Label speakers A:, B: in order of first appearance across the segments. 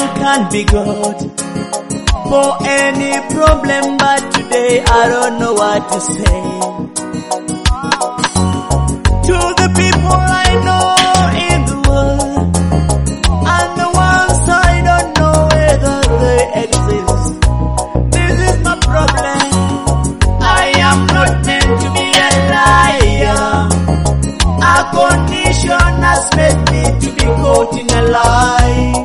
A: can be God for any problem, but today I don't know what to say. To the people I know in the world, and the ones I don't know whether they exist, this is my problem. I am not meant to be a liar. A condition has made me to be caught in a lie.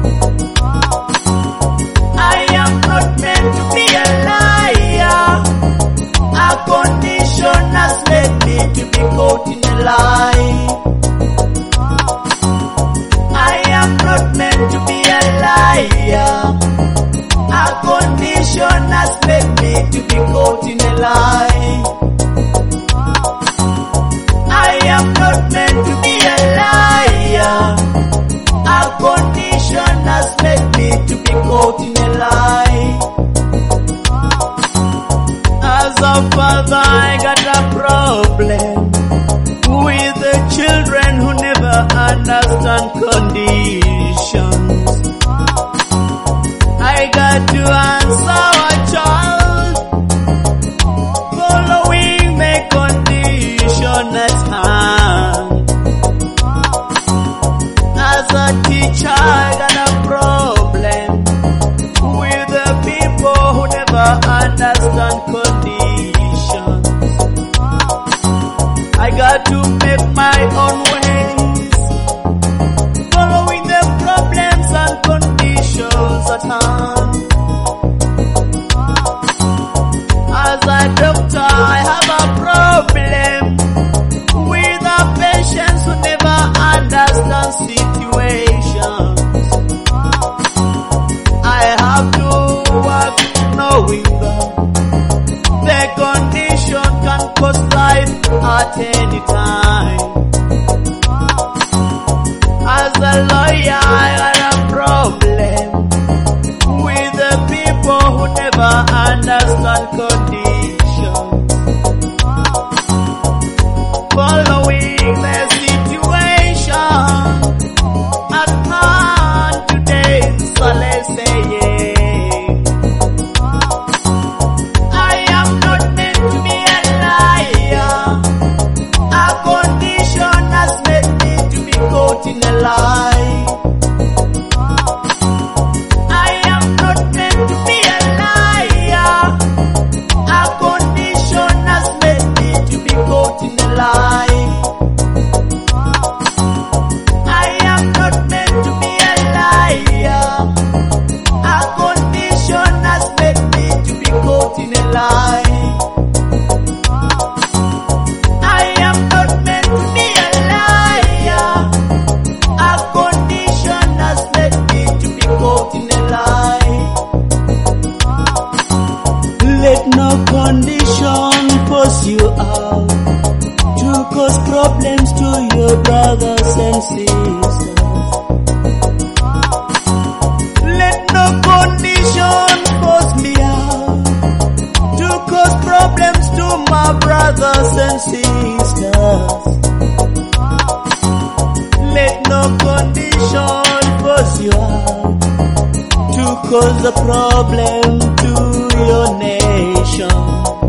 A: I am not meant to be a liar. A condition has made me to be caught in a lie. I am not meant to be a liar. A condition has made me to be caught in a lie. I am not meant to be a liar. A condition has made me to be caught in a lie. As a father, I got a problem with the children who never understand conditions. I got to answer a child following the condition at hand. As a teacher, I got a problem with the people who never understand conditions. I got to make my own ways, following the problems and conditions at hand. As a doctor, I have a problem with the patients who never understand situations. I have to work knowing that the condition can cost life at any time. As a lawyer, I had a problem with the people who never understand conditions. Following the situation at hand today, so let's say I am not meant to be a liar. A condition has made me to be caught in a lie. I am not meant to be a liar. A condition has made me to be caught in a lie. I am not meant to be a liar. A condition has made me to be caught in a lie. I am not meant to be a liar. A condition has made me to be caught in a lie. Let no condition force you out to cause problems to your brothers and sisters. Let no condition force me out to cause problems to my brothers and sisters. Let no condition force you out to cause a problem to your nation.